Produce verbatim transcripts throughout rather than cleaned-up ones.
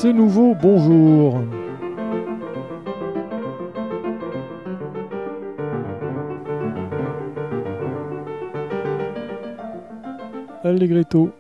C'est nouveau, bonjour. Allegretto.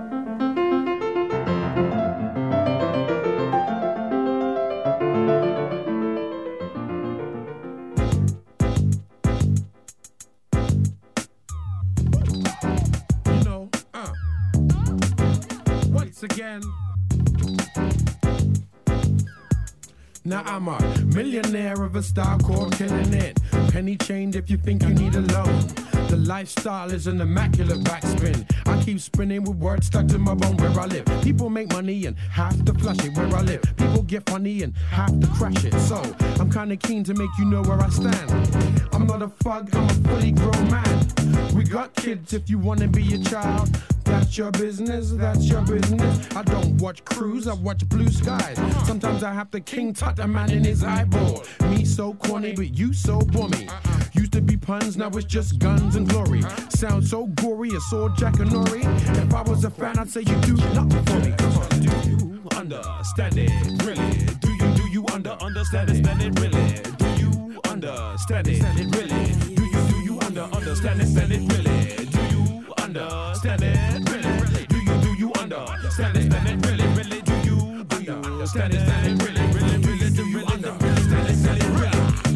Now I'm a millionaire of a style called killing it. Penny chained if you think you need a loan. The lifestyle is an immaculate backspin. I keep spinning with words stuck to my bone where I live. People make money and have to flush it where I live. People get funny and have to crash it. So I'm kinda keen to make you know where I stand. I'm not a thug, I'm a fully grown man. We got kids if you wanna be a child. That's your business, that's your business. I don't watch Cruise, I watch Blue Skies. Sometimes I have to king tut a man in his eyeball. Me so corny, but you so bummy. Used to be puns, now it's just guns and glory. Sounds so gory, I saw Jack and Nori. If I was a fan, I'd say you do nothing for me. Come on, do you understand it, really? Do you, do you under, understand it, stand it, really? Do you understand it, really? Do you, do you under, understand it, stand it, really? Do you understand it, really? Do you, do you understand it, stand it, really, really? Do you, do you understand it, stand it, really, really, really? Do you understand it, stand it, really?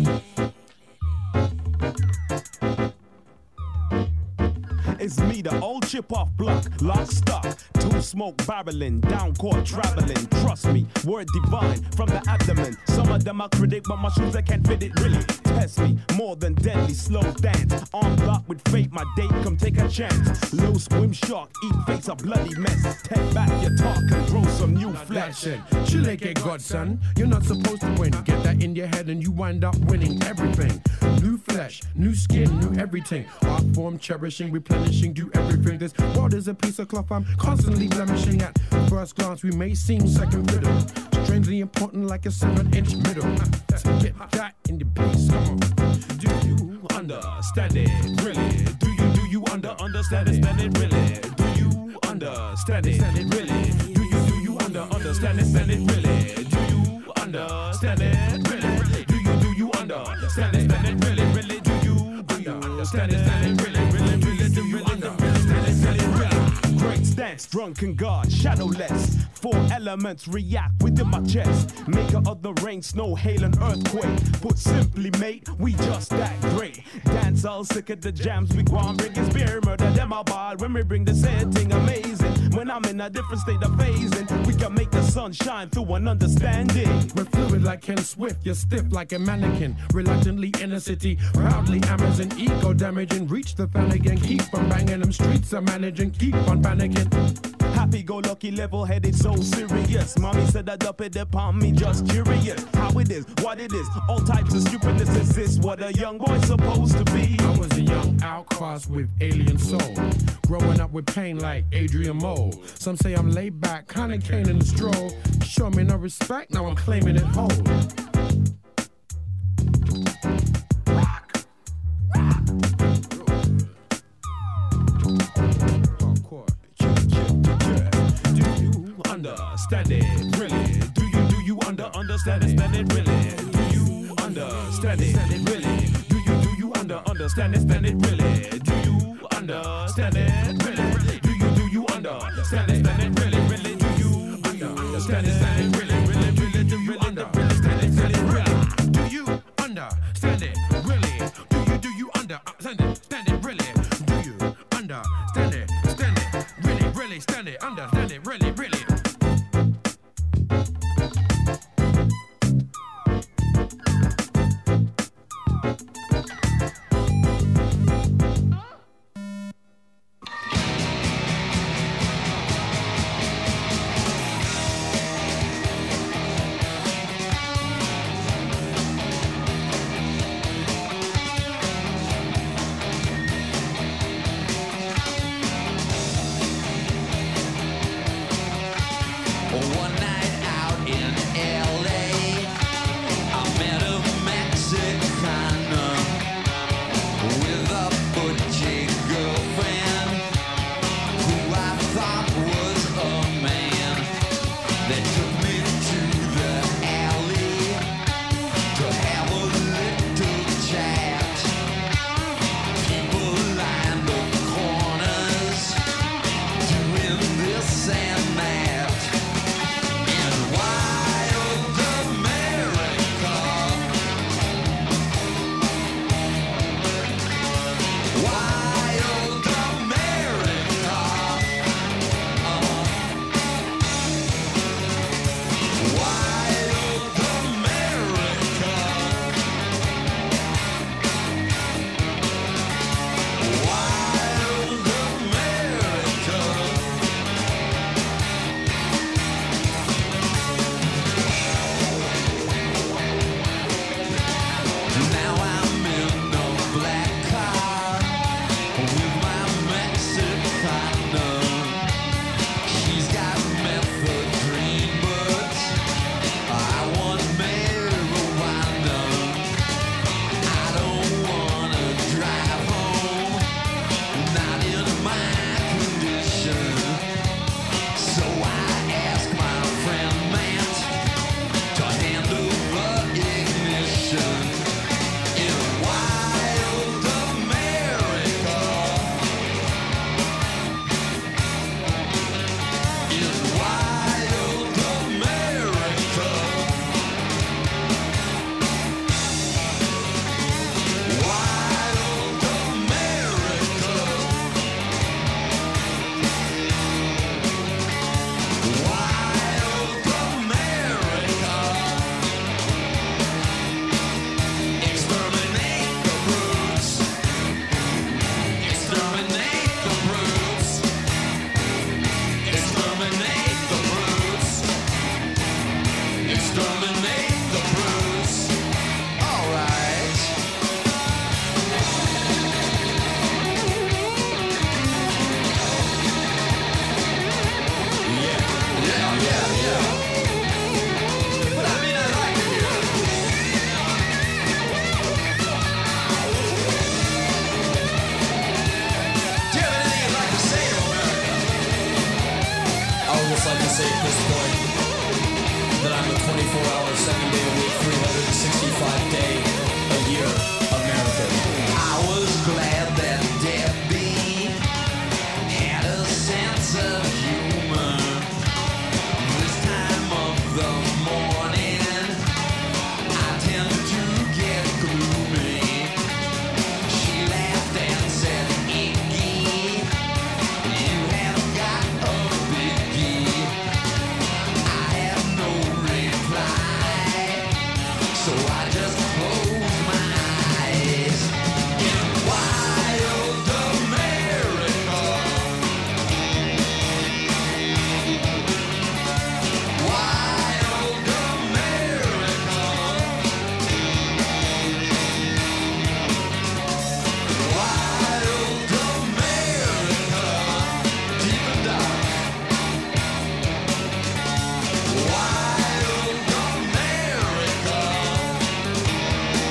It's me, the old chip off block, lock stock, two smoke barreling, down court traveling. Trust me, word divine from the abdomen. Some of them are critic, but my shoes I can't fit it really. Test me, more than deadly, slow dance. Arm locked with fate, my date, come take a chance. Low swim shark, eat face a bloody mess. Take back your talk and grow some new flesh. Chile get godson, you're not supposed to win. Get that in your head and you wind up winning everything. New flesh, new skin, new everything. Art form, cherishing, replenishing, do everything. This world is a piece of cloth I'm constantly blemishing at. First glance we may seem second fiddle, strangely important like a seven inch middle. So get that in the piece, come on. Do you understand it, really? Do you, do you under, understand it, stand it, really? Do you understand it, stand it, really? Do you, do you under, understand it, stand it, really? Do you understand it, really? Do you, do you understand it, stand it, really, really? Do you, do you understand it, stand it, really, really, really? Do you understand it, stand it, really? Great stance, drunken guard, shadowless. Four elements react within my chest. Maker of the rain, snow, hail, and earthquake. Put simply, mate, we just that great. Dance all sick at the jams, we go on bringing spear, murder them all ball. When we bring the setting amazing. When I'm in a different state of phasing, we can make the sun shine through an understanding. We're fluid like Ken Swift, you're stiff like a mannequin. Reluctantly in a city, proudly Amazon, ego damaging. Reach the fan again, keep on banging them streets are managing, keep on panicking. Happy-go-lucky, level-headed, so serious. Mommy said I'd up it upon me, just curious. How it is, what it is, all types of stupidness. Is this what a young boy's supposed to be? I was a young outcast with alien soul, growing up with pain like Adrian Mole. Some say I'm laid back, kinda cane in the stroll. Show me no respect, now I'm claiming it whole. Rock, rock. Understand it, really? Do you, do you under, understand it, stand it, really? Do you understand it, stand it, really? Do you, do you under, understand it, stand it, really? Do you understand it, really? Do you, do you understand it, stand it, really, really? Do you understand it, stand it, really, really, really? Do you understand it, stand it, really? Do you understand it, really? Do you, do you understand it, stand it, really? Do you understand it, stand it, really, really, stand it, understand it, really, really? five day a year American. I was glad that Debbie had a sense of humor. This time of the morning, I tend to get gloomy. She laughed and said, Iggy, you have got a biggie. I have no reply, so I just closed my eyes. In wild America, wild America, wild America, deep and dark, wild America.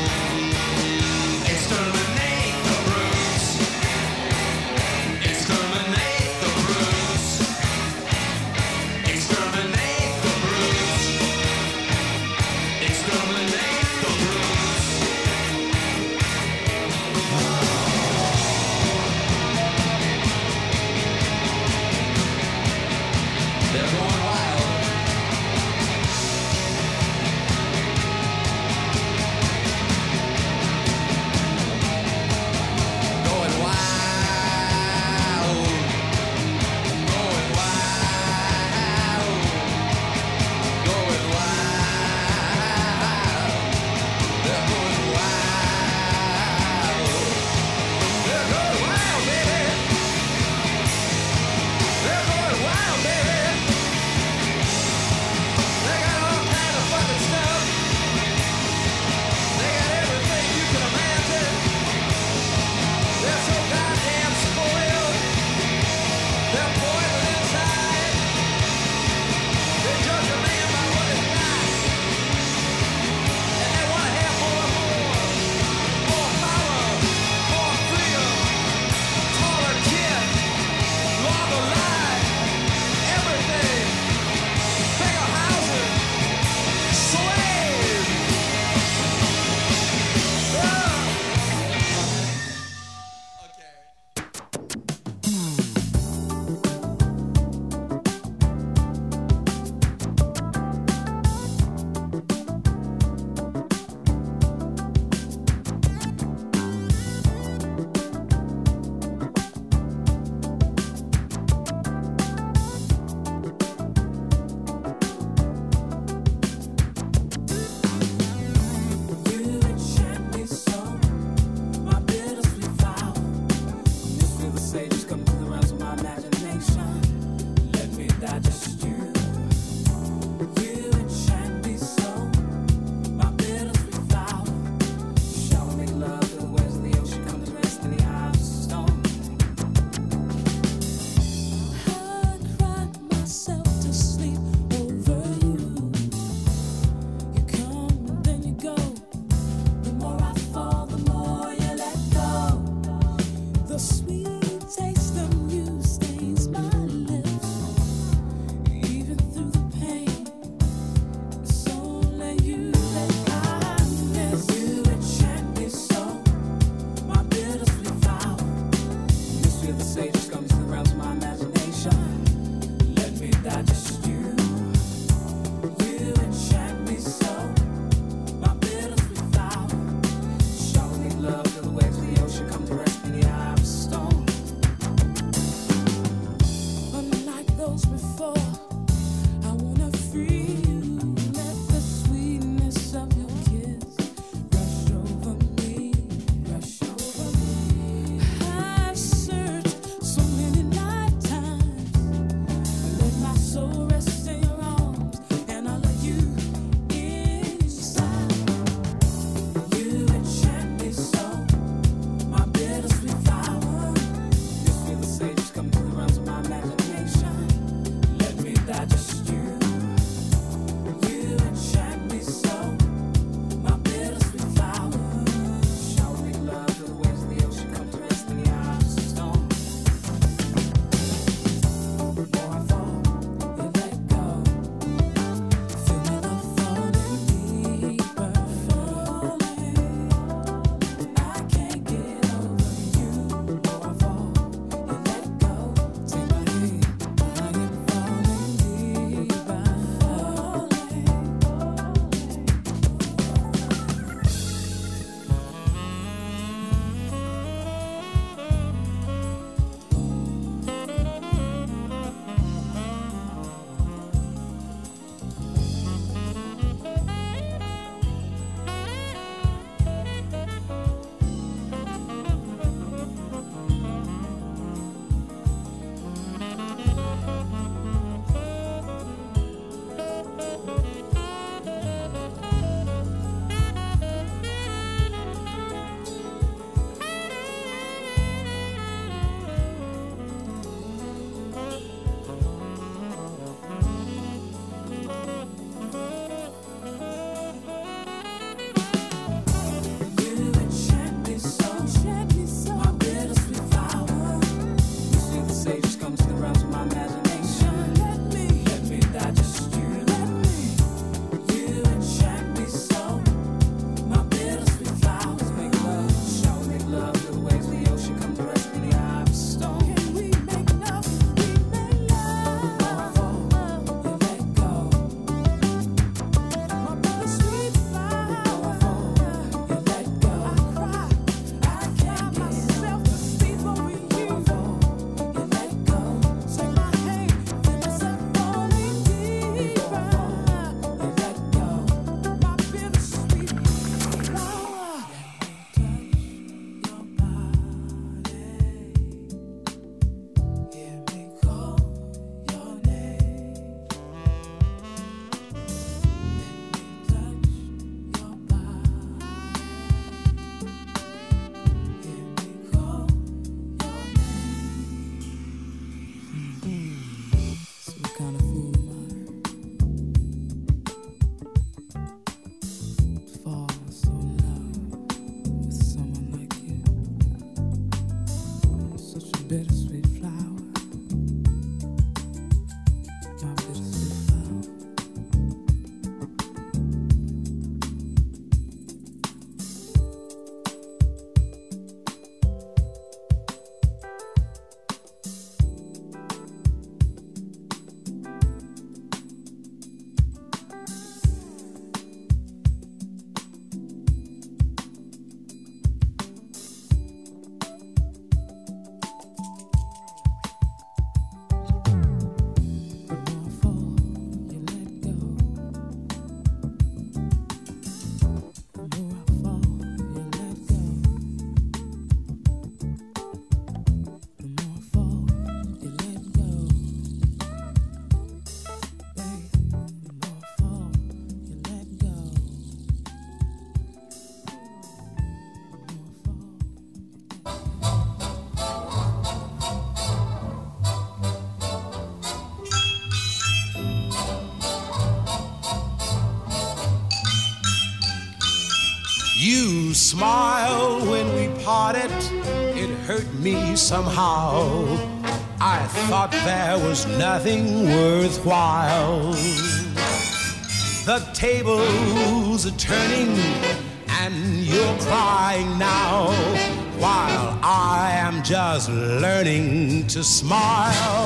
You smiled when we parted, it hurt me somehow. I thought there was nothing worthwhile. The tables are turning and you're crying now, while I am just learning to smile.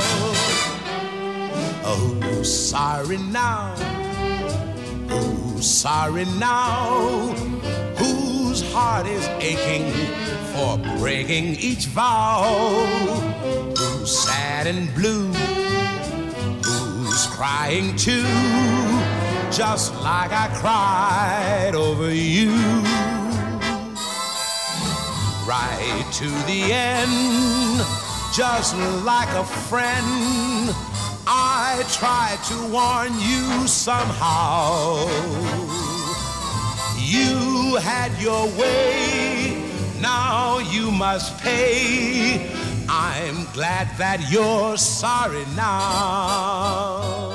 Oh, sorry now, oh, sorry now, whose heart is aching for breaking each vow? Who's sad and blue, who's crying too, just like I cried over you. Right to the end, just like a friend, I tried to warn you somehow. You had your way, now you must pay. I'm glad that you're sorry now.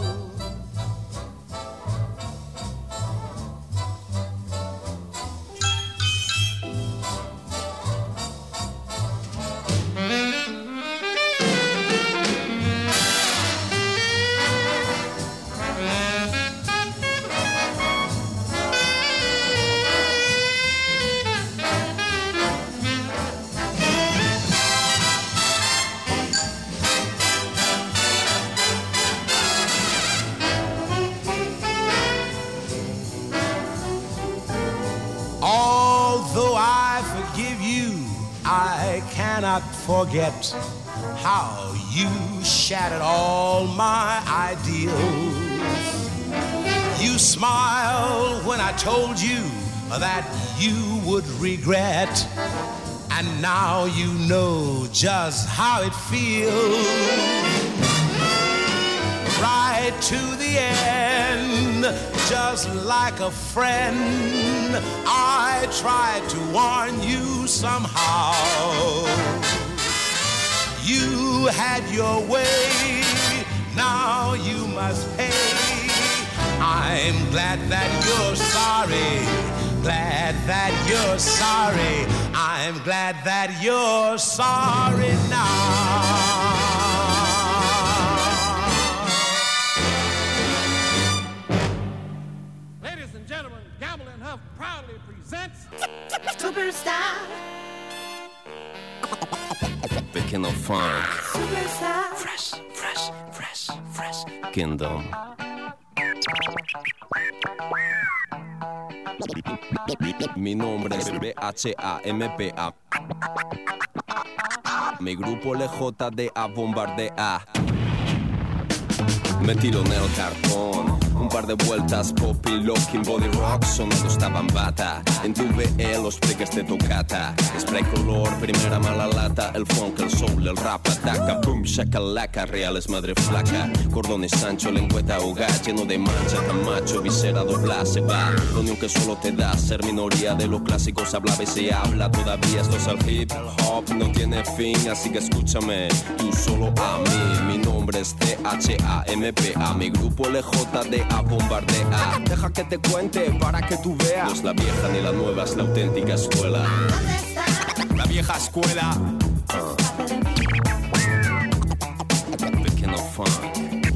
I cannot forget how you shattered all my ideals. You smiled when I told you that you would regret, and now you know just how it feels. Right to the end, just like a friend, I tried to warn you somehow. You had your way, now you must pay. I'm glad that you're sorry, glad that you're sorry. I'm glad that you're sorry now. Proudly presents Superstar. Picking up funk. Superstar. Fresh, fresh, fresh, fresh. Kingdom. Mi nombre es B H A M P A. Mi grupo L J D A bombardea. Me tiro en el cartón, un par de vueltas, popping, locking, body rock, sonando sta bambata. En tu V E los breakers de toccata, spray color, primera mala lata, el funk, el soul, el rap ataca, boom, shakalaka, reales madre flaca, cordones ancho, lengüeta ahoga, lleno de mancha, tan macho, visera dobla, se va, la unión que solo te da, ser minoría de los clásicos, hablaba y se habla, todavía esto es el hip hop, no tiene fin, así que escúchame, tú solo a mí, mi nombre es T H A M P A, mi grupo L J D A bombardea. Deja que te cuente para que tú veas. No es la vieja ni la nueva, es la auténtica escuela. La vieja escuela. Uh. Pequeño funk.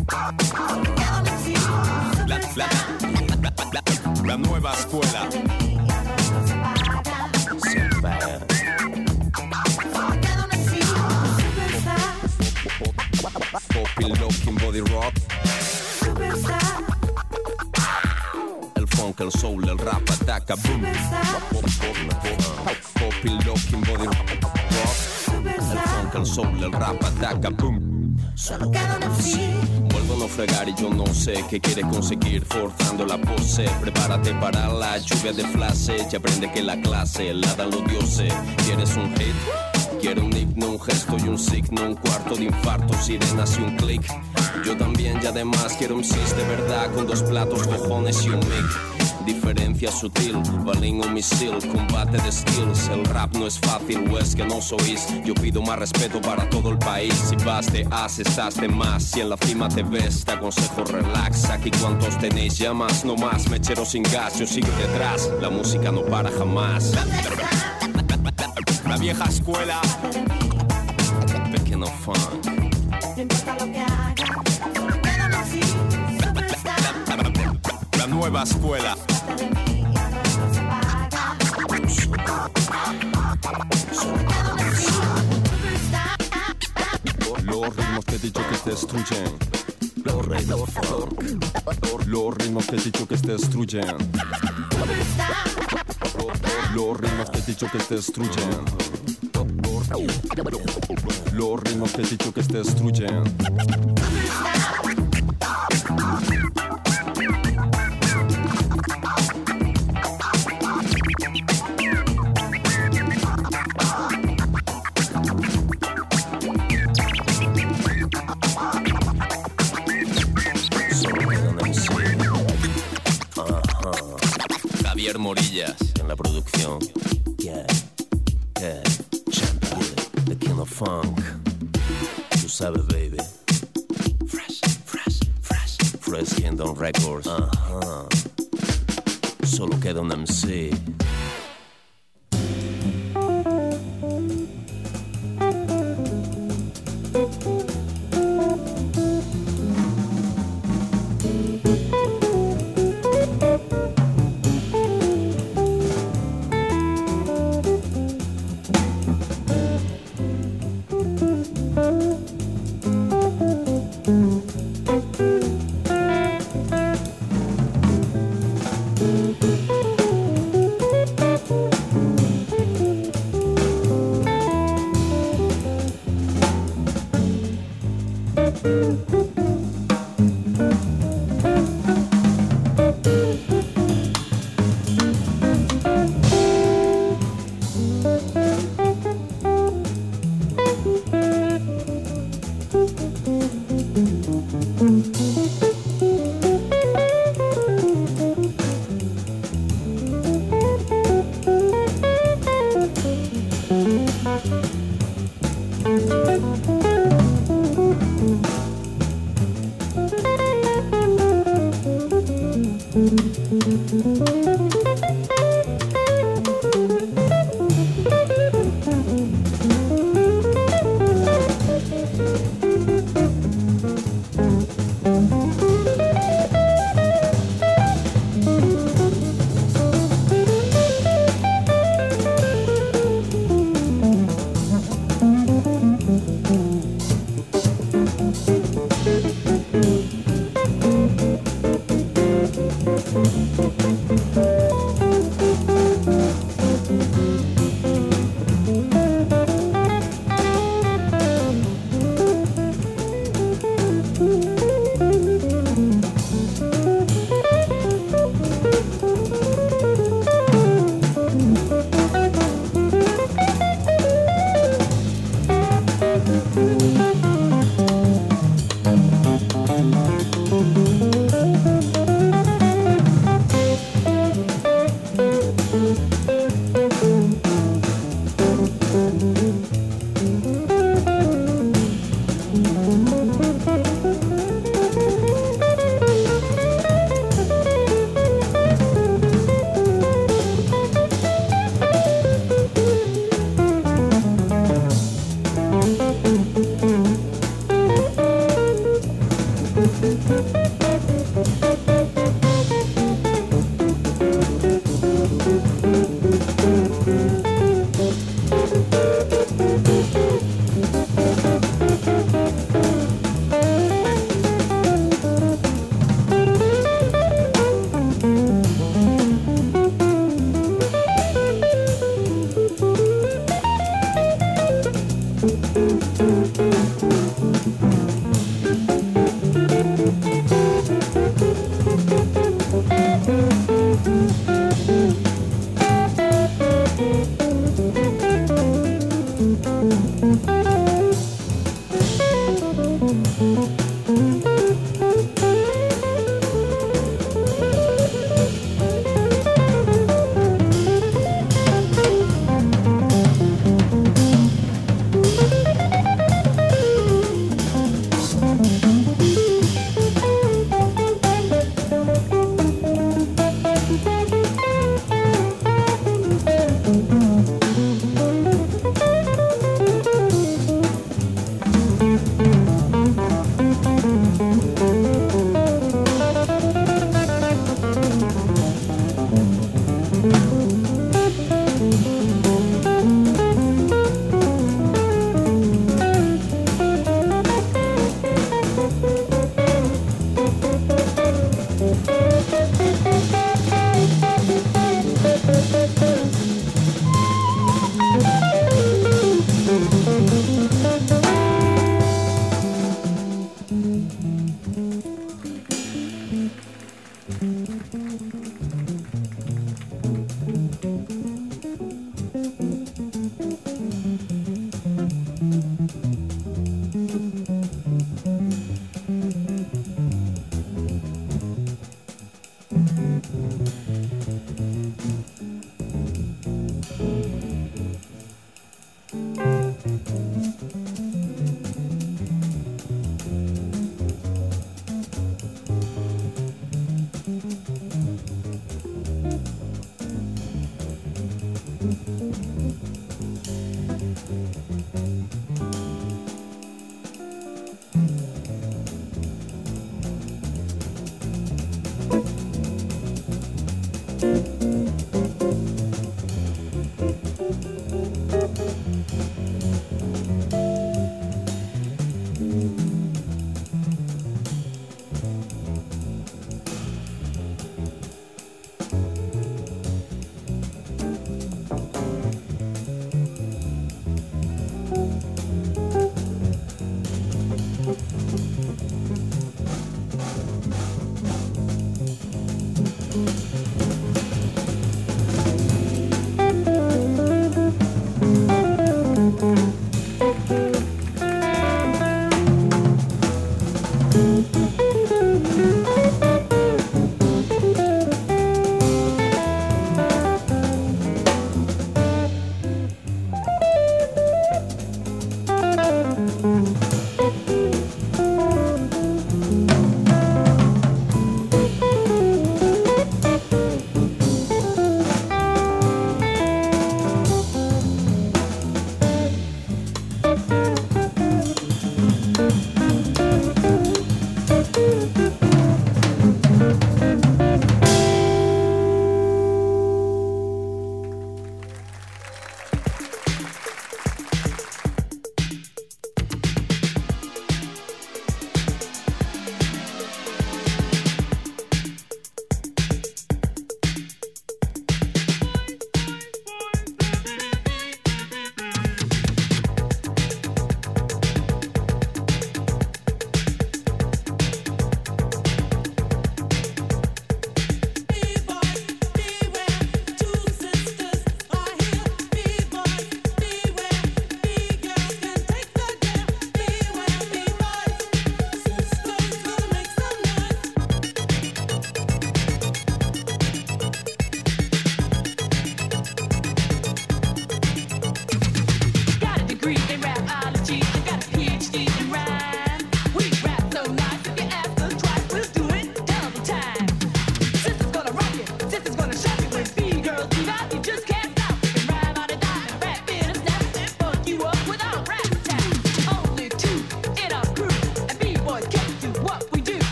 La, la, la, la, la nueva escuela. Super. Popping, locking, body rock. El funk, el soul, el rap ataca, boom. Popping, locking, body rock. El funk, el soul, el rap ataca, boom. Solo vuelvo a no fregar y yo no sé qué quiere conseguir forzando la pose. Prepárate para la lluvia de flashes y aprende que la clase la dan los dioses. ¿Quieres un hit? Quiero un himno, un gesto y un signo, un cuarto de infarto, sirenas y un click. Yo también y además quiero un cis de verdad con dos platos, cojones y un mic. diferencia sutil, balín o misil, combate de skills. El rap no es fácil, o es que no sois. Yo pido más respeto para todo el país. Si vas de as, estás de más. Si en la cima te ves, te aconsejo relax. Aquí cuantos tenéis llamas, no más. Mechero sin gas, yo sigo detrás. La música no para jamás. La vieja escuela. Pequeño funk. No importa lo que haga, quédame así, superstar. La, la nueva escuela. Trata de mí y otra vez no se apaga. Quédame así, superstar. Los ritmos que he dicho que te destruyen. Los ritmos funk. Los ritmos que he dicho que te destruyen. Los ritmos que he dicho que te destruyen. Los ritmos que he dicho que te destruyen. Javier Morillas en la producción. Yeah, yeah, Champa, the king of funk. Tú sabes, baby. Fresh, fresh, fresh. Fresh Kingdom Records. Ajá. Solo queda un M C.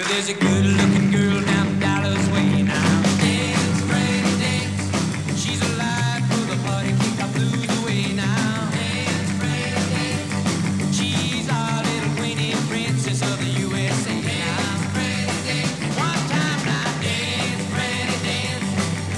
there's a good-looking girl down Dallas way now. Dance, Freddie, dance. She's alive for the party, kick our blues away now. Dance, Freddie, dance. She's our little queenie princess of the U S A now. Freddie, dance. One time now, dance, Freddie, dance.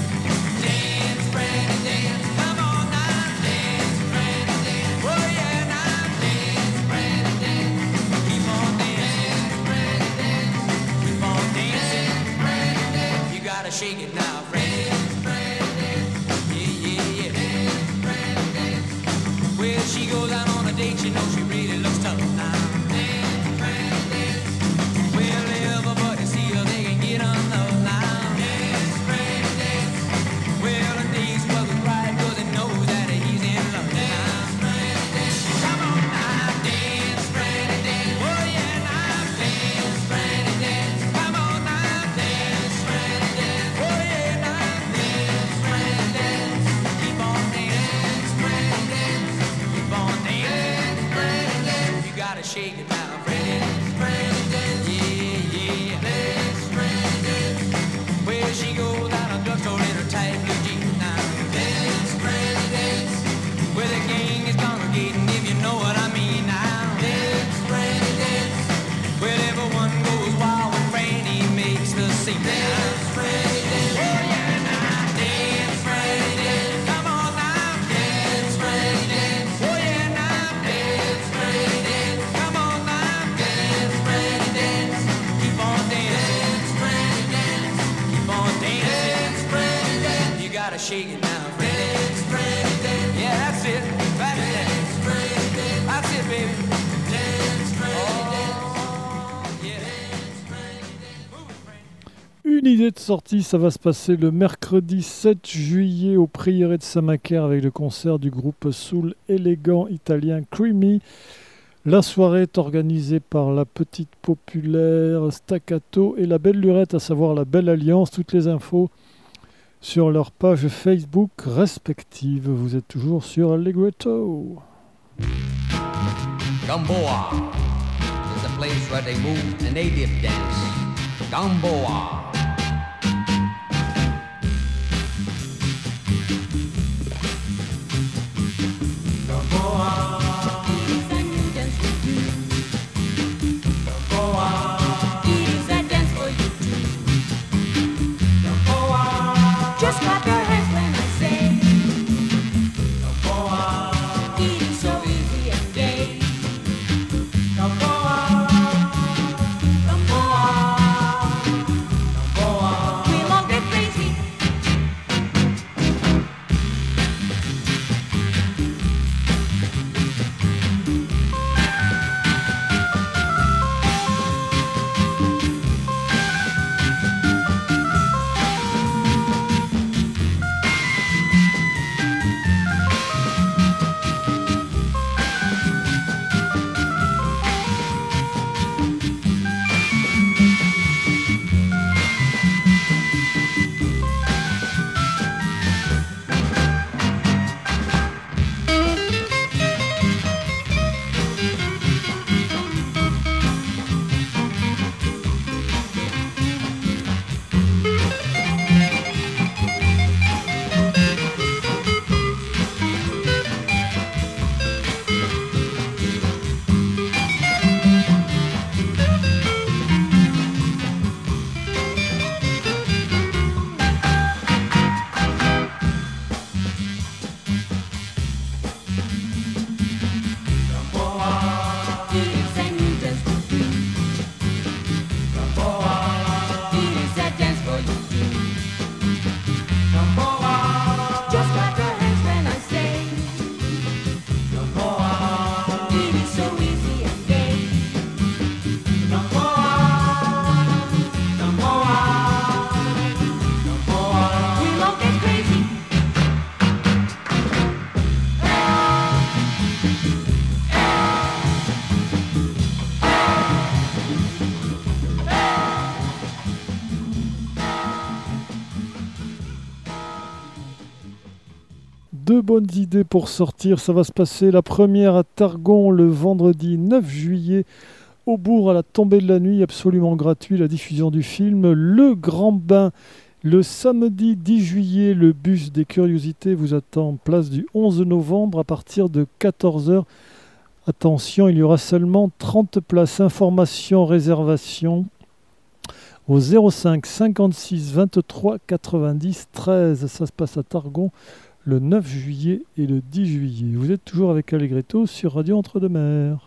Dance, Freddie, dance. Come on now, dance, Freddie, dance. Oh yeah, now dance, Freddie, dance. Keep on dancing, Freddie, dance. Keep on dancing, Freddie, dance. You gotta shake it now, Freddie, Freddie, dance. Yeah, yeah, yeah, dance, Freddie, dance. Well, she goes out on a date, you know she really looks tough now. Dance, Freddie, dance. Well, everybody see her, they can get on love now. Dance, Freddie, dance. Well, the days wasn't right, cause he knows that he's in love now. Freddie, dance. Come on now, dance, Freddie, dance. Oh yeah, now dance, Freddie, dance. Come on now, dance, Freddie, dance. Oh yeah, now dance, Freddie, dance. Keep on dancing, Freddie, dance. Keep on dancing, Freddie, dance. You gotta shake it now, Freddie, Freddie, dance. Yeah, yeah, dance, Freddie, dance. Well, she goes out on drugstore in her tight blue jeans now. Dance, Freddie, dance. Where the gang is congregating, if you know what I mean now. Dance, Freddie, dance. Well, everyone goes wild when Franny makes the scene. Dance, Freddie, dance. Oh yeah, now dance, Freddie, dance. Come on now, dance, Freddie, dance. Oh yeah, now dance, Freddie, dance. Come on now, dance, Freddie, dance. Keep on dancing, Freddie, dance. Keep on dancing, Freddie, dance. You gotta shake it now, Freddie, Freddie, dance. Yeah, that's it, Freddie, dance, Freddie, dance. That's it, baby. Dance, Freddie, dance. Oh, yeah. Dance, Freddie, dance. Move it, Freddie. Une idée de sortie, ça va se passer le mercredi sept juillet au Prieuré de Saint-Macaire avec le concert du groupe soul élégant italien Creamy. La soirée est organisée par la Petite Populaire, Staccato et la Belle Lurette, à savoir la Belle Alliance. Toutes les infos sur leur page Facebook respective. Vous êtes toujours sur Allegretto. Gamboa is a place where they move a native dance. Gamboa. Just clap your hands when I say it is so easy and gay. Gamboa, Gamboa, Gamboa. We won't get crazy. Deux bonnes idées pour sortir, ça va se passer la première à Targon le vendredi neuf juillet au bourg à la tombée de la nuit, absolument gratuit, la diffusion du film Le Grand Bain. Le samedi dix juillet, le bus des curiosités vous attend place du onze novembre à partir de quatorze heures. Attention, il y aura seulement trente places. Information, réservation au zéro cinq cinquante-six vingt-trois quatre-vingt-dix treize. Ça se passe à Targon le neuf juillet et le dix juillet. Vous êtes toujours avec Allegretto sur Radio Entre-deux-Mers.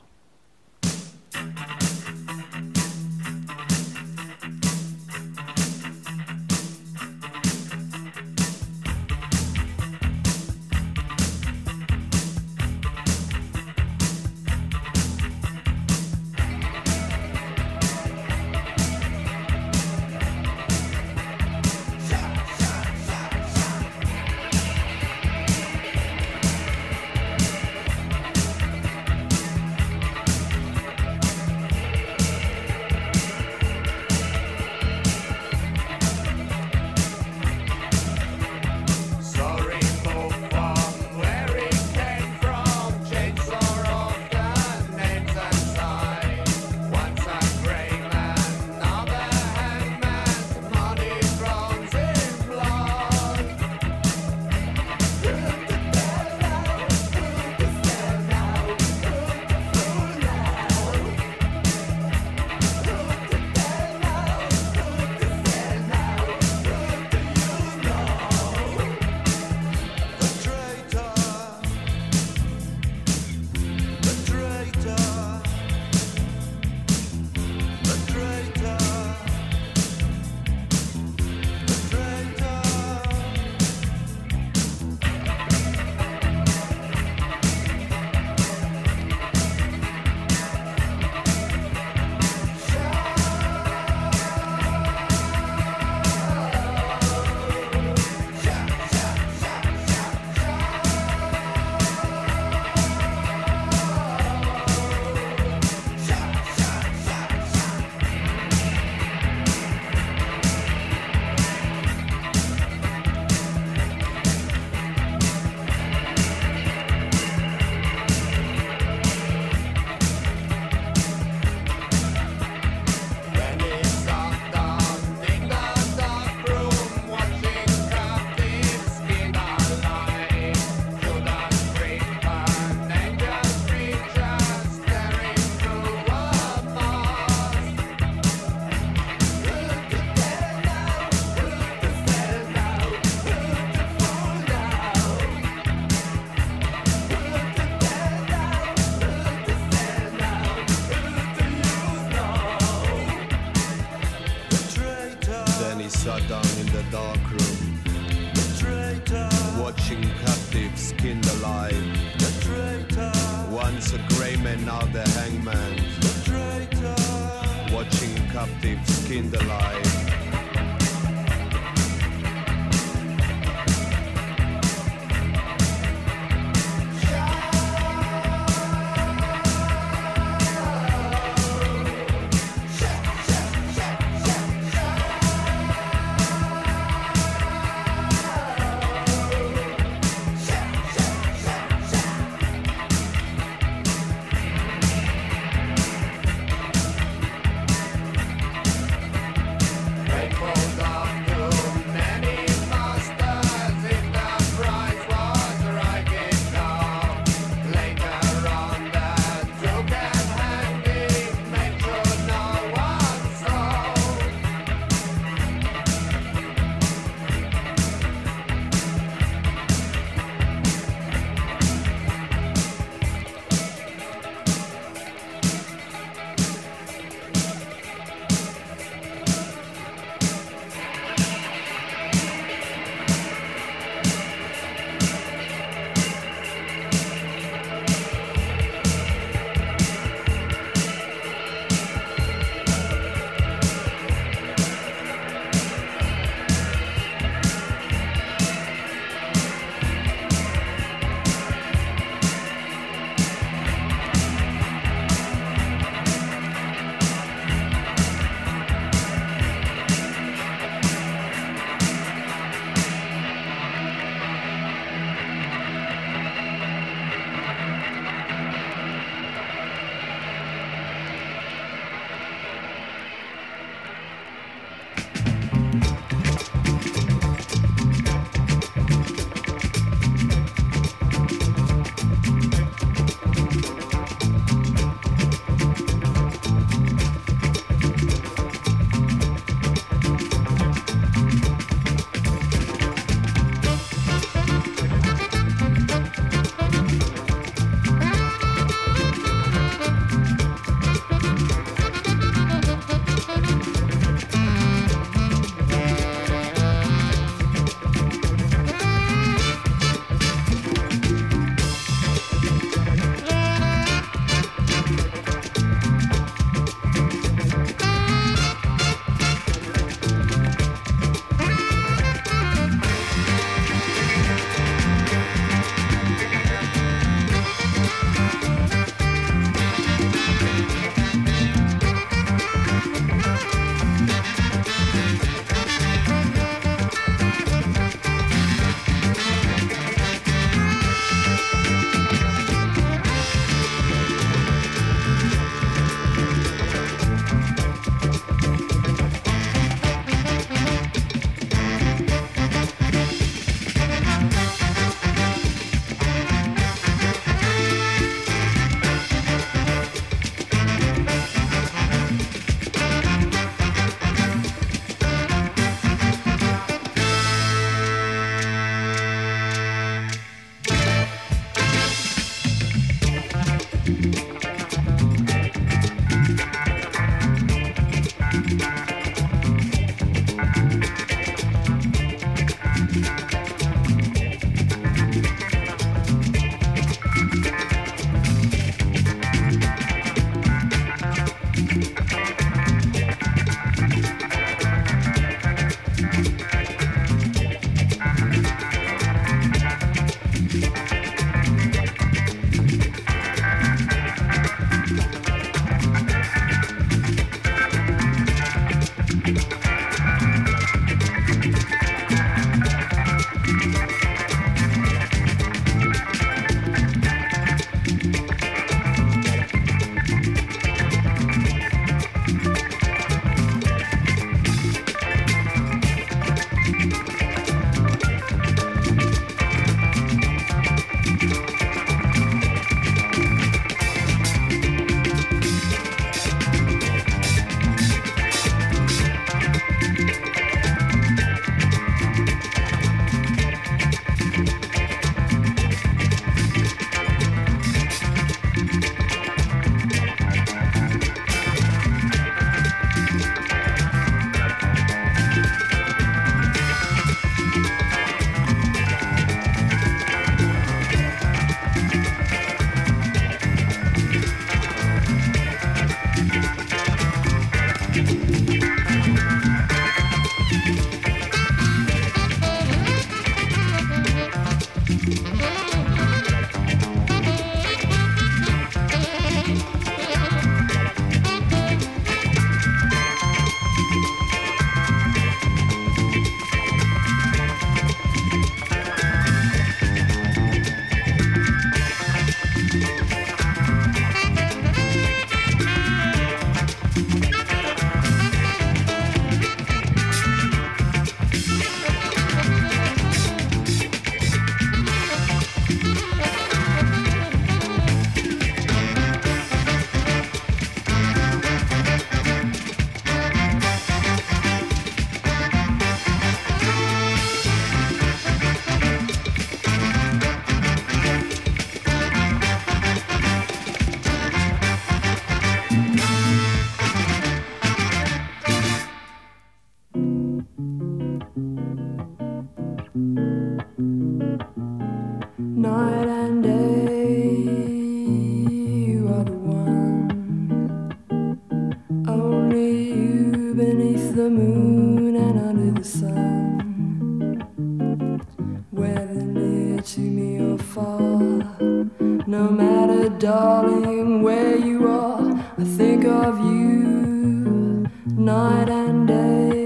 darling, where you are, I think of you night and day.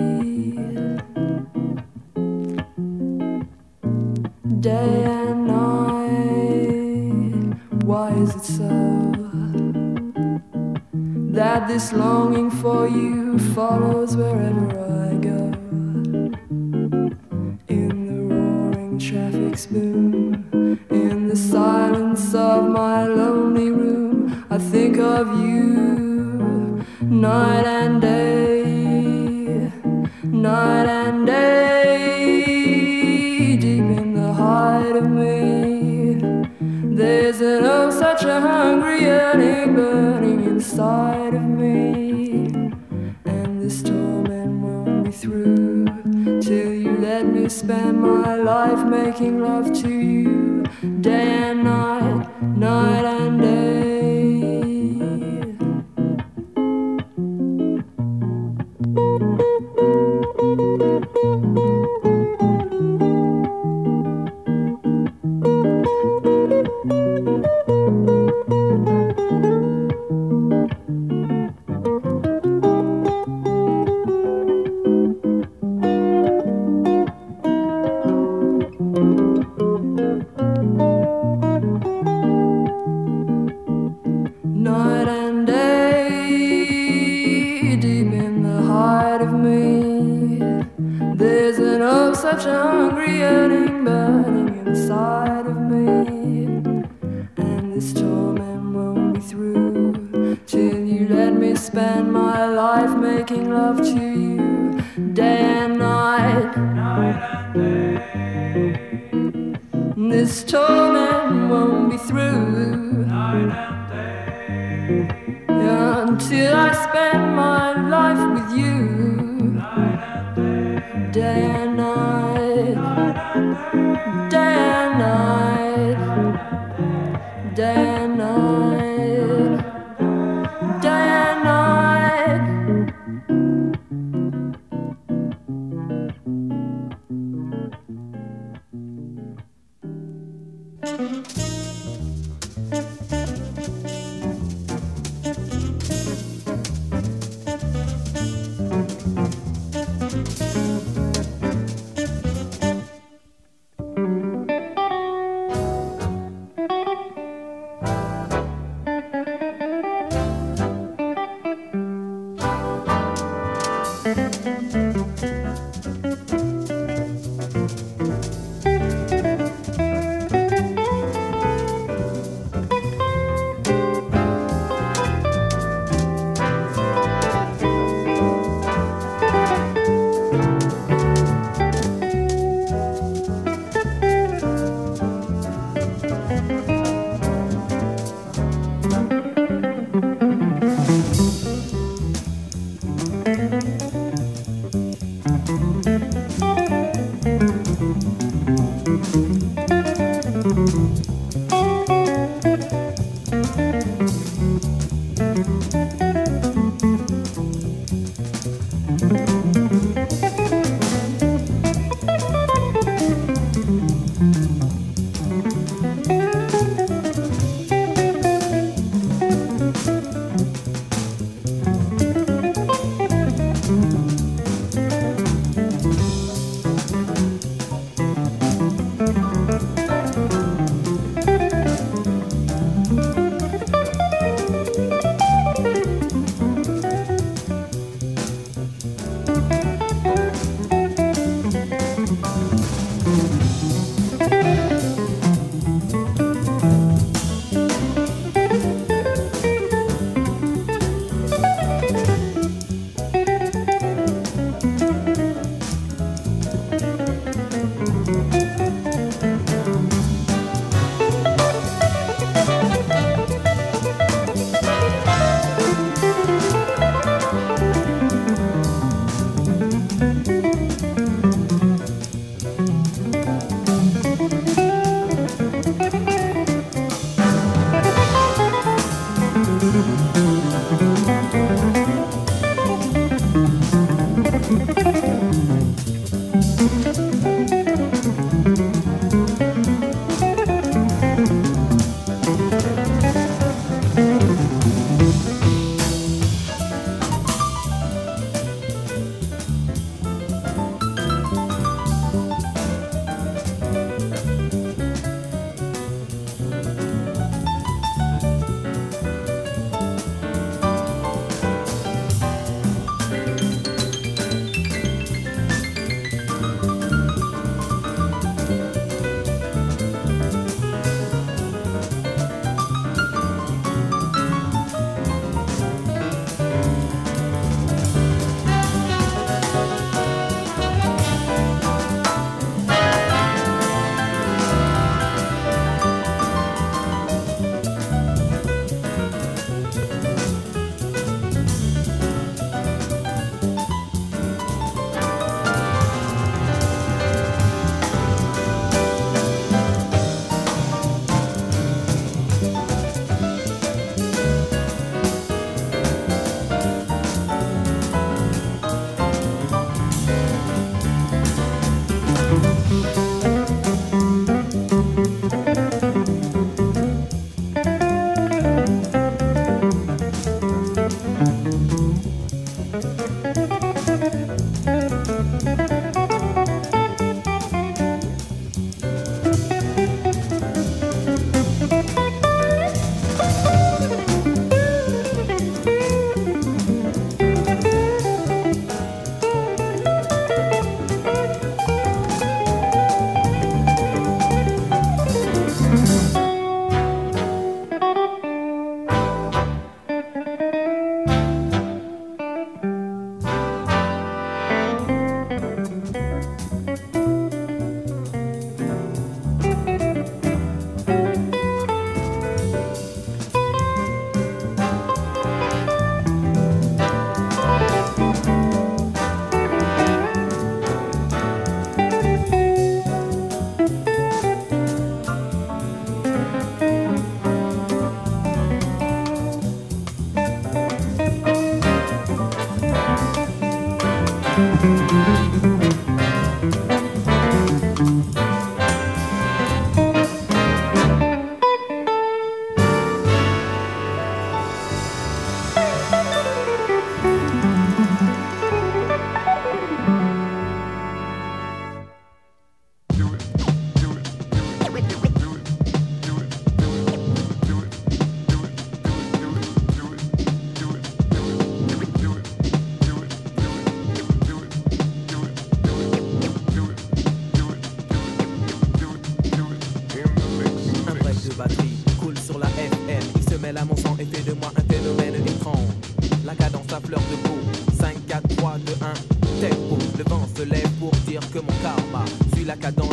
Day and night, why is it so that this longing for you follows wherever I go? In the roaring traffic's boom, in the silence of my lonely room, I think of you night and day, night and day, deep in the heart of me. There's an oh such a hungry yearning burning inside of me, and this torment won't be through till you let me spend my life making love to you, day and night, night and day. Night and day, deep in the heart of me, there's an oh such a hungry yearning burning inside of me, and this torment won't be through till you let me spend my life making love to you, day and night, night and day. This torment won't be through, night and until I spend my life with you, day and night, day and night, day and night, day and night.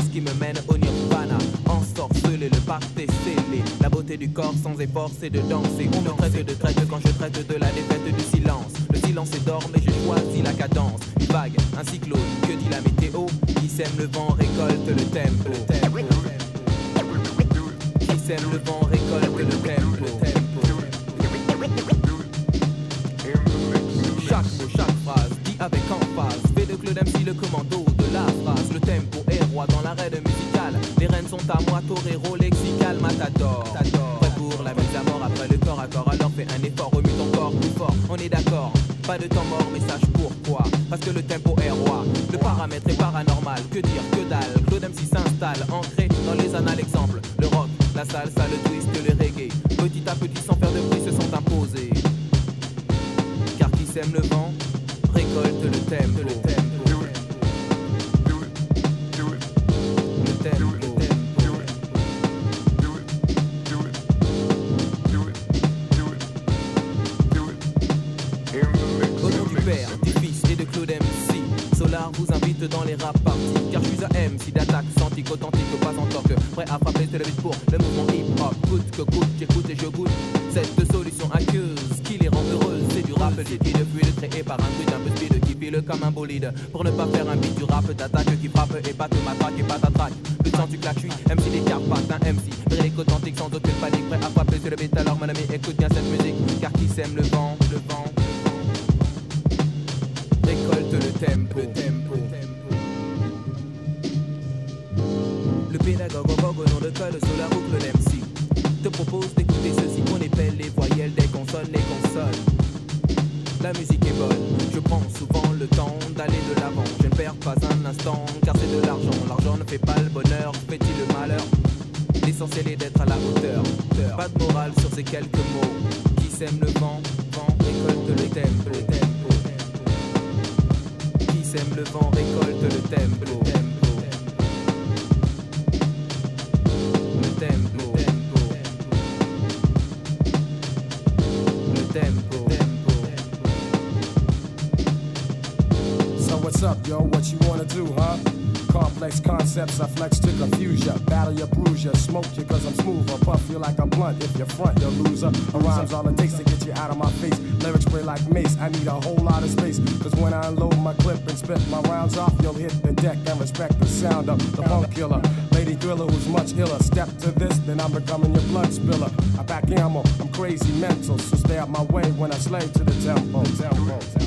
ce qui me mène au nirvana. Ensorcelé, le pacte est scellé. La beauté du corps sans effort c'est de danser. On me traite de traite quand je traite de la défaite du silence. Le silence est d'or mais j'ai choisi la cadence. Une vague, un cyclone, que dit la météo? Qui sème le vent récolte le tempo. Qui sème le vent récolte le tempo. Chaque mot, chaque phrase, dit avec emphase. Fait de Claude M C le commando de la phrase. Le tempo est roi dans l'arène musicale. Les rênes sont à moi, torero, lexical, matador. Prêt pour la mise à mort après le corps à corps. Alors fais un effort, remue ton corps plus fort. On est d'accord, pas de temps mort, mais sache pourquoi. Parce que le tempo est roi. Le paramètre est paranormal, que dire, que dalle. Claude M C s'installe, ancré dans les annales. Exemple, le rock, la salsa, le twist, le reggae. Petit à petit, sans faire de bruit, se sont imposés. Car qui sème le vent récolte le tempo. Le tempo. Le tempo. Au nom du père, du fils et de Claude M C, Solar vous invite dans les rap parties. Car je suis un M C d'attaque, santique, authentique, pas en torque. Prêt à frapper, c'est le beat pour le mouvement hip-hop. Coûte que coûte, j'écoute et je goûte cette solution aqueuse qui les rend heureuses. C'est du rap liquide, fluide, créé par un truc un peu speed qui file comme un bolide. Pour ne pas faire un beat du rap d'attaque qui frappe et pas te matraque et pas t'attraque. Plus temps tu claques, je suis M C des Carpates, un M C lyrique authentique sans aucune panique. Prêt à frapper, c'est le beat. Alors mon ami, écoute bien cette musique. Car qui sème le vent, le vent récolte le tempo, le tempo. Le pédagogue au vogue au nom de code Solar ou Claude M C te propose d'écouter ceci. On épelle les voyelles des consonnes, les consonnes. La musique est bonne, je prends souvent le temps d'aller de l'avant. Je ne perds pas un instant car c'est de l'argent. L'argent ne fait pas le bonheur, fait-il le malheur? L'essentiel est d'être à la hauteur. Pas de morale sur ces quelques mots. Qui sème le vent, vent récolte le tempo, le tempo. Qui sème le vent récolte le tempo, le tempo. Le tempo, le tempo. So what's up, yo? What you wanna do, huh? Complex concepts I flex to confuse ya. Battle ya, bruise ya, smoke ya cause I'm smooth. Or puff you like a blunt. If you're front, you loser. A rhyme's all it takes to get you out of my face. Lyrics spray like mace, I need a whole lot of space. Cause when I unload my clip and spit my rounds off, you'll hit the deck and respect the sound of the funk killer. Lady thriller who's much iller. Step to this, then I'm becoming your blood spiller. I back ammo, I'm crazy mental. So stay out my way when I slay to the tempo. tempo, tempo.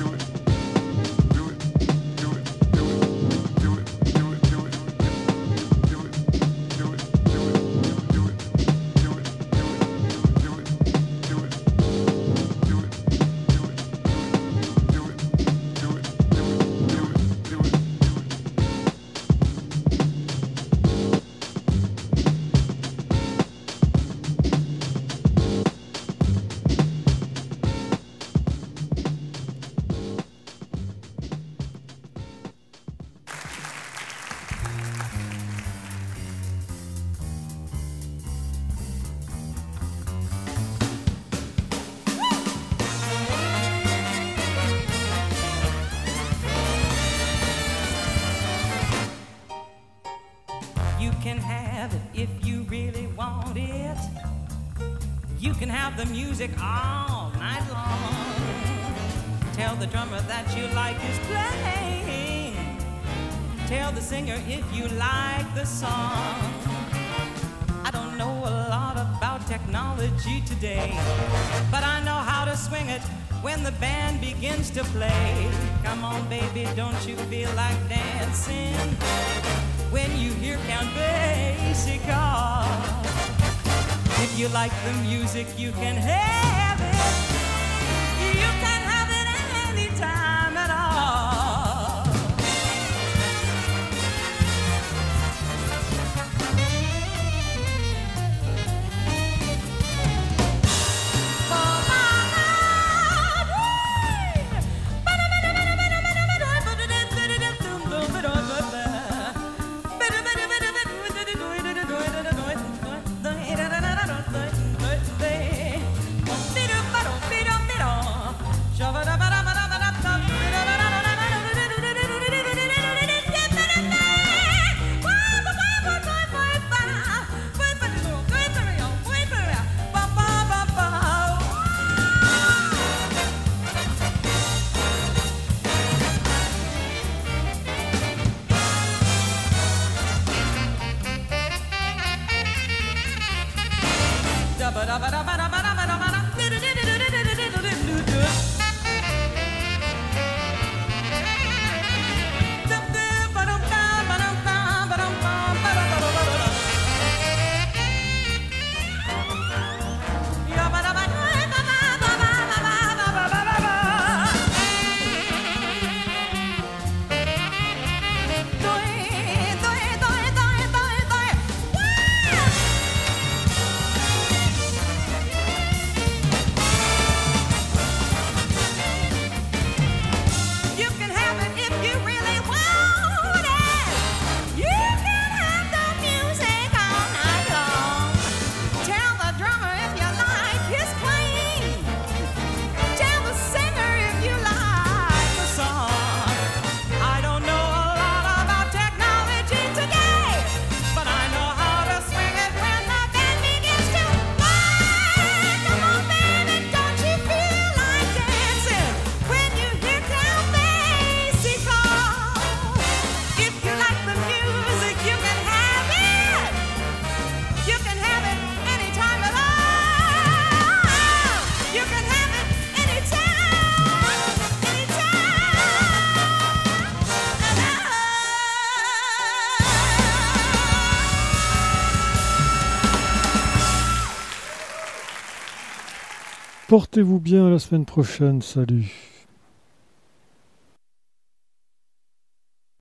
You can have it if you really want it. You can have the music all night long. Tell the drummer that you like his playing. Tell the singer if you like the song. I don't know a lot about technology today, but I know how to swing it when the band begins to play. Come on, baby, don't you feel like dancing when you hear Count Basie call? If you like the music, you can have it. You can have it any time at all. Portez-vous bien, à la semaine prochaine. Salut.